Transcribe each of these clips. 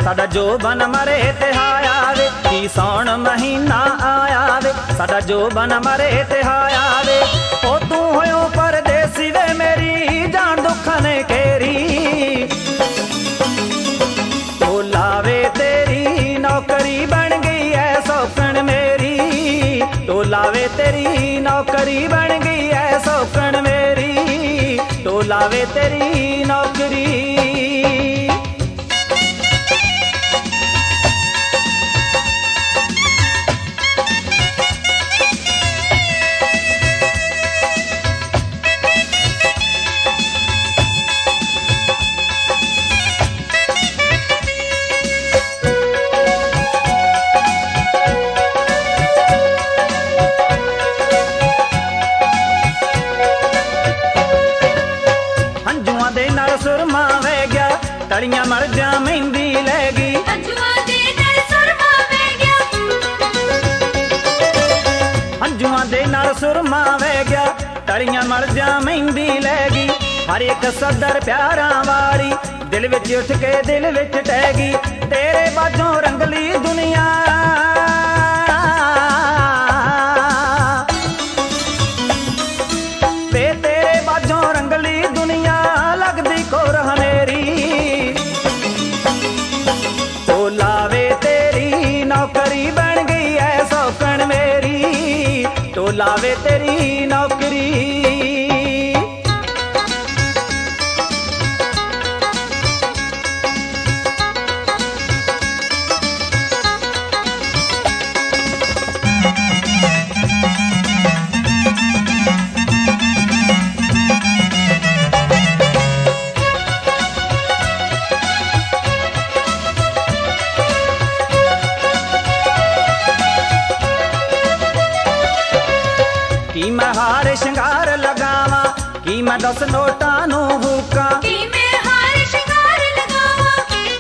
साडा जो बन मरे ते हाया वे, की सौण महीना आया वे, साडा जो बन मरे ते हाया वे। ओ तू होयो परदेसी वे मेरी जान दुख ने केरी, ओ लावे तेरी नौकरी बन गई है सौकन मेरी, तो लावे तेरी नौकरी बन गई है सौकन मेरी, तो लावे तेरी नौकरी। सुरमा वे गया तड़ियां मर जा मेहंदी लेगी, अंजुआ दे नाल सुरमा वे गया, अंजुआ दे नाल सुरमा वे गया तड़ियां मर जा मेहंदी लेगी। हर एक सदर प्यारा वाली दिल विच उठ के दिल विच टहगी, तेरे बाजों रंगली दुनिया वे, तेरे बाजों रंगली दुनिया लगदी को रहनेरी, तो लावे तेरी नौकरी बन गई है सौकन मेरी, तो लावे तेरी नौकरी। की मैं हार श्रृंगार लगावा, की मैं 10 नोटां नूं भूका, की मैं हार श्रृंगार लगावा,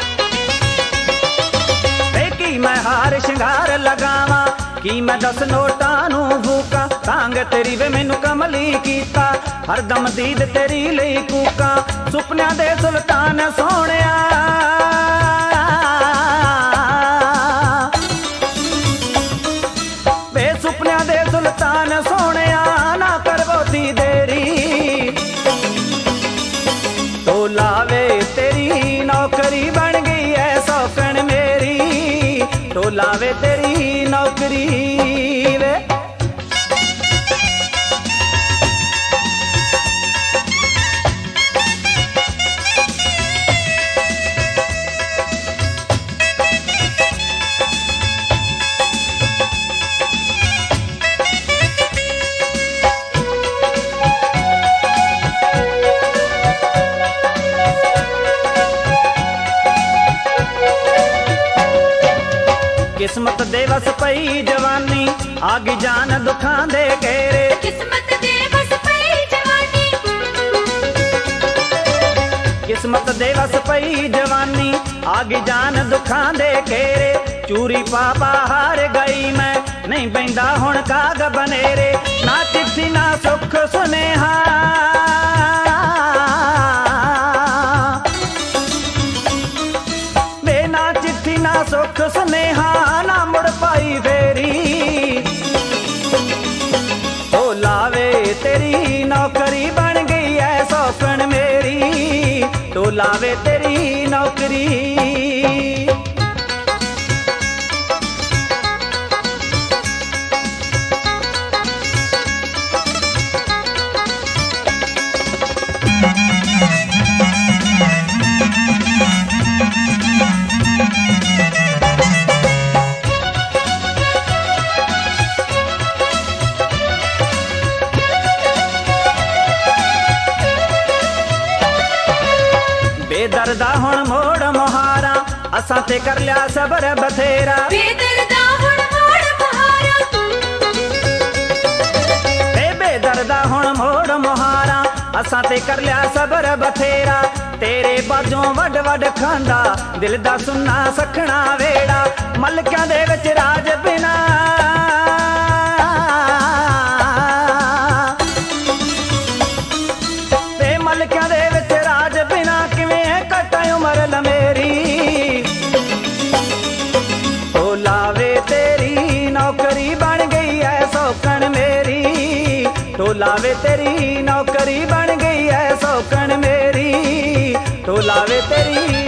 की मैं हार श्रृंगार लगावा, की मैं 10 नोटां नूं भूका। तांग तेरी वे मैनू कमली कीता, हरदम दीद तेरी लई कूका, सुपनियां दे सुल्तान सोहणिया वे, सुपनियां दे सुल्तान सोहणिया ना कर बहुती देरी, तो लावे तेरी नौकरी बन गई है सौकन मेरी, तो लावे तेरी नौकरी वे। किस्मत दे वस पई जवानी आगी जान दुखां दे घेरे, किस्मत दे वस पई जवानी, किस्मत दे वस पई जवानी आगी जान दुखां दे घेरे। चूरी पापा हार गई मैं नहीं बैंदा हुण काग बनेरे, ना चिट्ठी ना सुख सुनेहा वे, ना चिट्ठी ना सुख सुनेहा ना मुड़ पाई फेरी, तो लावे तेरी नौकरी बन गई है सौकन मेरी, तो लावे तेरी नौकरी। बेदर्दा हुण मोड़ मुहारा असां ते कर लिया सबर बथेरा, बेदर्दा हुण मोड़ मुहारा, बेदर्दा हुण मोड़ मुहारा असां ते कर लिया सबर बथेरा। तेरे बाजों वड वड खांदा दिल दा सुन्ना सखना वेड़ा, मलकियां दे विच राज बिना ते मलकियां दे विच राज बिना किवें कटां उमर लमेरी, टोला वे तेरी नौकरी बन गई है सौकन मेरी, टोला वे तेरी